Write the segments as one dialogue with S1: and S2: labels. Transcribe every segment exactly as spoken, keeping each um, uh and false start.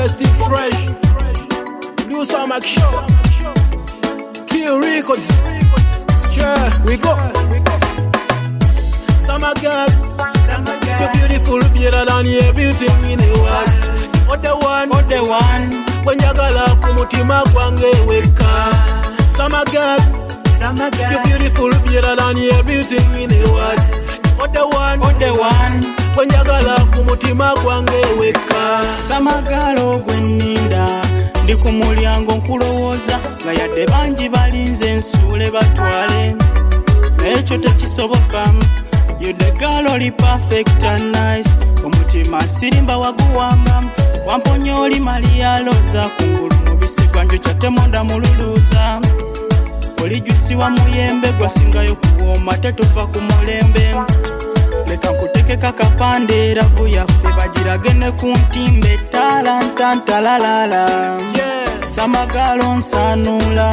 S1: Dusty Fresh, Blue Summer Show, Kill Records. Yeah, we go. Summer girl, you're beautiful, better than everything in the world. What the one, what the one. When you gala kumutima kwange weka. Summer girl, summer girl, you're beautiful, better than everything in the world. What the one, what the one. When you gala kumutima kwange weka.
S2: Summer girl, ogweninda ndi ku mulyango nkulowooza nga yadde bangi balinze nsuule batwale n'ekyo tekisoboka. You the girl oli perfect and nice. Omutima sirimba waguwamba wamponya oli Maria Loza kungulu mubisi gwanjo kyatemonda mululuza. Oli jusi wa muyembe gwasingayo kuwoma tetova ku mulembe. Leka nkutekeka kapande ravu yaffe bagirage ne ku ntimbe talantantalalala.
S1: Yeah.
S2: Samagalo nsanula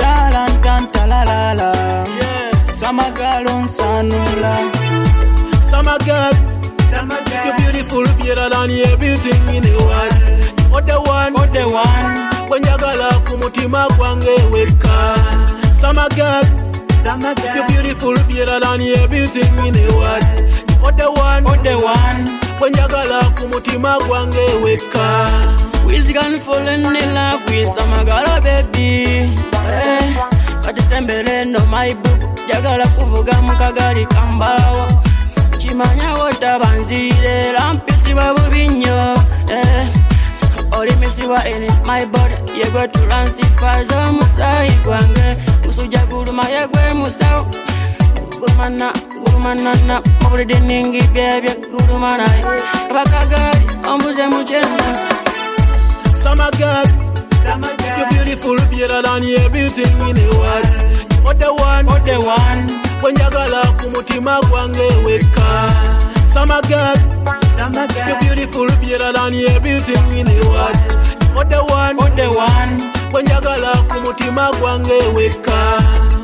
S2: talantantalalala.
S1: Yeah.
S2: Samagalo nsanula.
S1: Summer girl, summer girl, you're beautiful, better than everything in the world. What the one, what the one. When you gala kumutima kwange weka. Summer girl, summer girl, you're beautiful, better than everything in the world. What the one, what the one. When you gala kumutima kwange weka.
S3: We's gonna fall in love with summer girl, baby. Eh, katisembele no my book. Jagala kuvuga mukagali kambawo. Chimanya wotabanzire lampisi babubinyo. Eh, oli misiwa in my body. Yegwe tulansifazo musayi gwange. Musuja guluma yegwe musawo. Gulumana, gulumana na mabulide ningi byebye gulumana. Abakagali ombuze muchenda.
S1: Summer girl, summer girl, you're beautiful, better than everything in the world. What the one, what the one. When you gala kumutima kwange weka. Summer girl, summer girl, you're beautiful, better than everything in the world. What the one, what the one. When you gala kumutima kwange weka.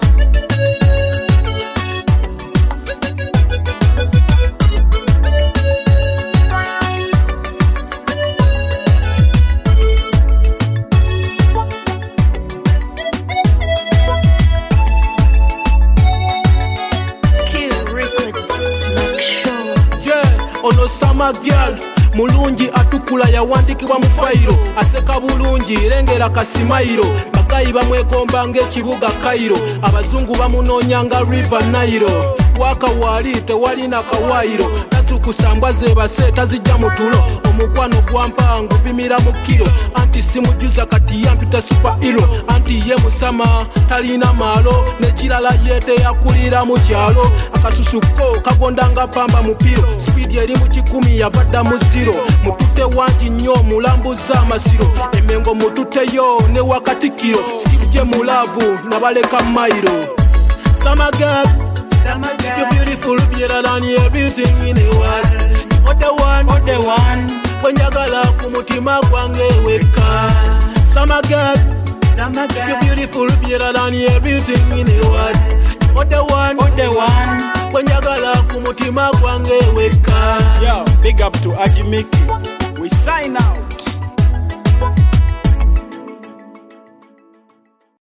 S1: Ono summer girl mulungi atukula yawandikibwa mu fayiro aseka bulungi lengera kasimairo bagayi bamwekomba ng'ekibuga Cairo abazungu bamunoonya nga River Nile waka wali tewalina kawayiro tazukusambwa zebase tazijja mu tulo omukwano gwampangu pimira mu kiro anti simujuza kati yampita superhero anti ye musama talina malo nekirala yete yakulira mu kyalo akasusuko kagondanga pamba mupiro speed eri mu kikumi yavadda mu zero mutute wangi nnyo mulambuza amasiro emengo mututeyo ne wakati kiro Steve je mulavu nabaleka mairo. Summer girl, summer girl, you're beautiful, better than everything in the world. What the one, what the one. When you gala kumutima kwange weka. Summer girl, summer girl, you're beautiful, better than everything in the world. What the one, what the one. When you gala kumutima kwange weka.
S2: Yo, big up to Ajimiki. We sign out.